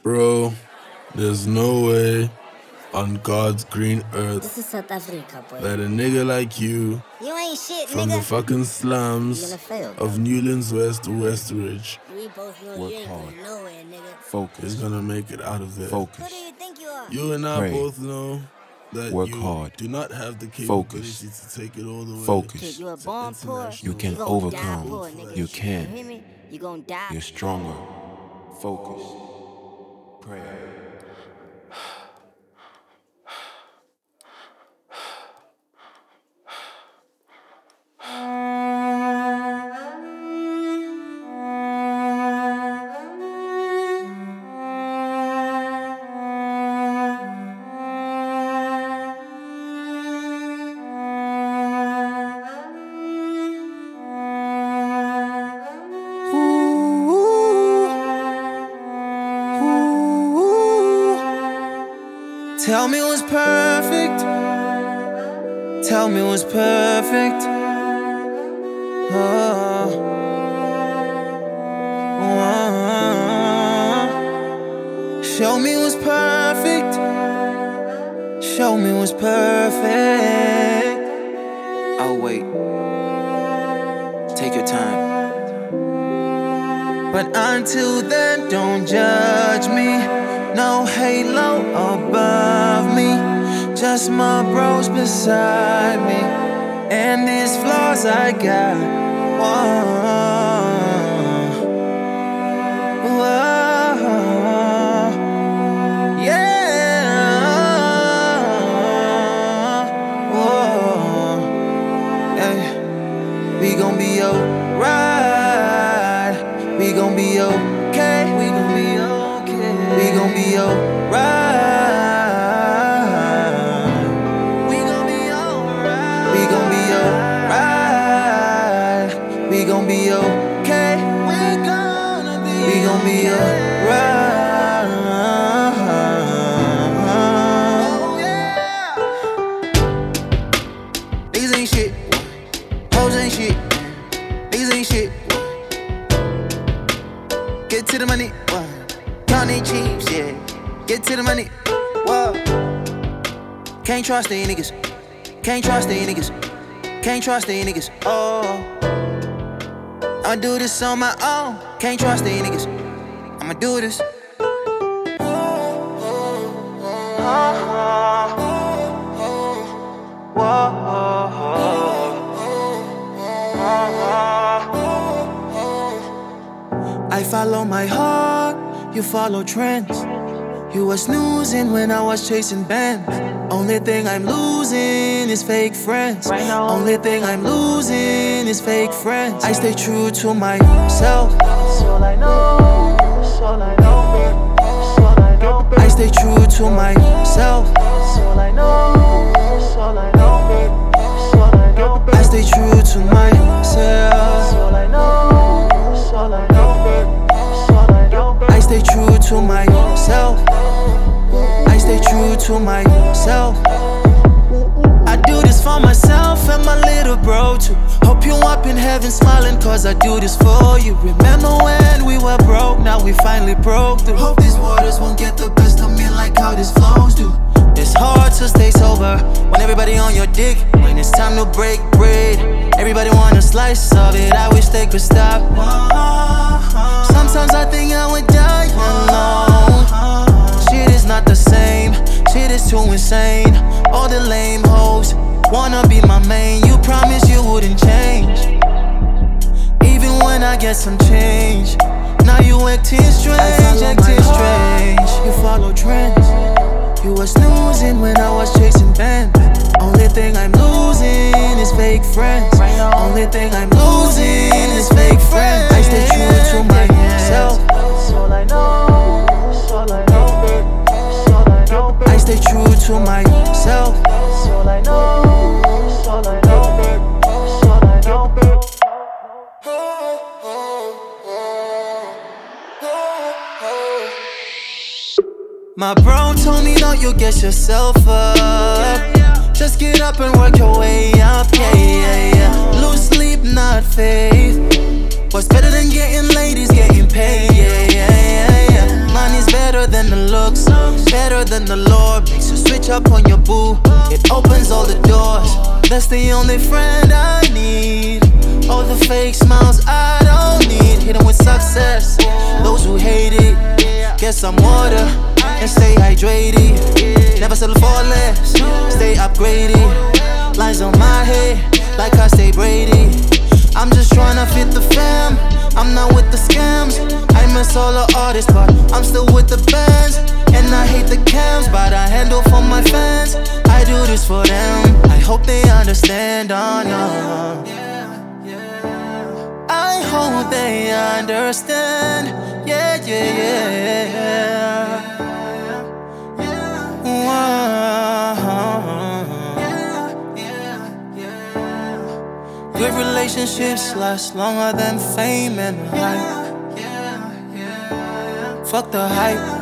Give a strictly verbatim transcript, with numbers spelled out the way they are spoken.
Bro, there's no way on God's green earth This is South Africa, boy. that a nigga like you, You ain't shit, from nigga. the fucking You're slums gonna fail, of bro. Newlands West to Westridge, We both know Work you ain't hard. going nowhere, nigga. Focus. is gonna make it out of there. Who Focus. do you think you are? You and I Pray. both know that Work you hard. do not have the Focus. capability to take it all the way. Focus. Kid, you were to born poor. international You can gonna overcome. Die poor, nigga. You can. You hear me? You gonna die. You're stronger. Focus. Pray. Tell me what's perfect. Tell me what's perfect. Oh. Oh. Show me what's perfect. Show me what's perfect. I'll wait. Take your time. But until then, don't judge me. No halo above me, just my bros beside me, and these flaws I got. Whoa, whoa, yeah, whoa, hey. We gon' be alright. We gon' be okay. We gon' be okay. We gon' be alright. We gon' be alright. We gon' be alright. We gon' be okay. We gonna be. We gon' be alright. Oh yeah. Niggas ain't shit. Hoes ain't shit. Niggas ain't shit. Get to the money. Count they cheeks, yeah. Get to the money. Whoa. Can't trust these niggas. Can't trust these niggas. Can't trust these niggas. Oh. I'ma do this on my own. Can't trust these niggas. I'ma do this. I follow my heart. You follow trends. You was snoozing when I was chasing bands. Only thing I'm losing is fake friends. Only thing I'm losing is fake friends. I stay true to myself. That's all I know. That's all I know. That's all I know. I stay true to myself. That's all I know. That's all I know. That's all I know. I stay true to myself. That's all I know. That's all I know. I stay true to myself. I stay true to myself. I do this for myself and my little bro too. Hope you up in heaven smiling cause I do this for you. Remember when we were broke, now we finally broke through. Hope these waters won't get the best of me like how these flows do. It's hard to stay sober when everybody on your dick. When it's time to break bread, everybody want a slice of it. I wish they could stop. Sometimes I think I would die alone. Shit is not the same. Shit is too insane. All the lame hoes wanna be my main. You promised you wouldn't change, even when I get some change. Now you acting strange, acting strange. You follow trends. You was snoozing when I was chasing bands. Only thing I'm losing is fake friends. Only thing I'm losing is fake friends. I stay true to myself. That's all I know. That's all I know. That's all I know. I stay true to myself. That's all I know. That's all I know. That's all I know. My bro told me don't you get yourself up. Just get up and work your way up, yeah, yeah, yeah. Lose sleep, not faith. What's better than getting ladies, getting paid, yeah, yeah, yeah, yeah. Money's better than looks. Better than the Lord, makes you switch up on your boo. It opens all the doors, that's the only friend I need. All the fake smiles I don't need. Hit 'em with success, those who hate it, get some water and stay hydrated. Never settle for less, stay upgraded. Lines on my head, like I stay Brady. I'm just tryna fit the fam, I'm not with the scams. I'm a solo artist, but I'm still with the bands. And I hate the cams, but I handle for my fans. I do this for them, I hope they understand, oh no. I hope they understand, yeah, yeah, yeah. Good relationships last longer than fame and hype. Fuck the hype.